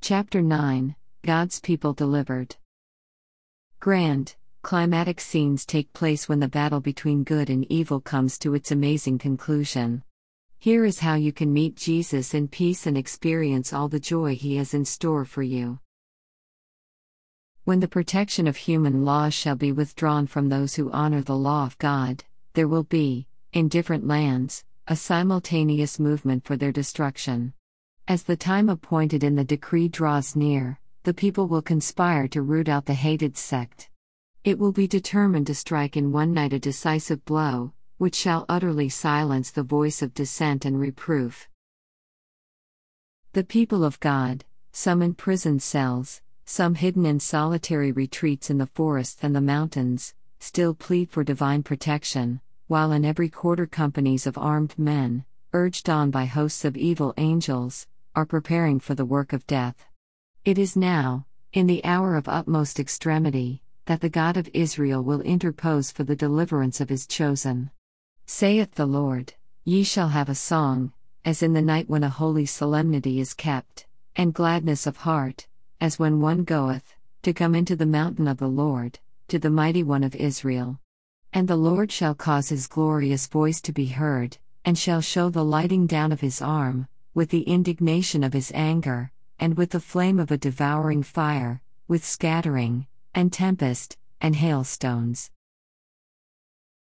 Chapter 9 God's People Delivered. Grand, climatic scenes take place when the battle between good and evil comes to its amazing conclusion. Here is how you can meet Jesus in peace and experience all the joy He has in store for you. When the protection of human laws shall be withdrawn from those who honor the law of God, there will be, in different lands, a simultaneous movement for their destruction. As the time appointed in the decree draws near, the people will conspire to root out the hated sect. It will be determined to strike in one night a decisive blow, which shall utterly silence the voice of dissent and reproof. The people of God, some in prison cells, some hidden in solitary retreats in the forests and the mountains, still plead for divine protection, while in every quarter companies of armed men, urged on by hosts of evil angels, are preparing for the work of death. It is now, in the hour of utmost extremity, that the God of Israel will interpose for the deliverance of His chosen. Saith the Lord, Ye shall have a song, as in the night when a holy solemnity is kept, and gladness of heart, as when one goeth, to come into the mountain of the Lord, to the mighty one of Israel. And the Lord shall cause His glorious voice to be heard, and shall show the lighting down of His arm, with the indignation of His anger, and with the flame of a devouring fire, with scattering, and tempest, and hailstones.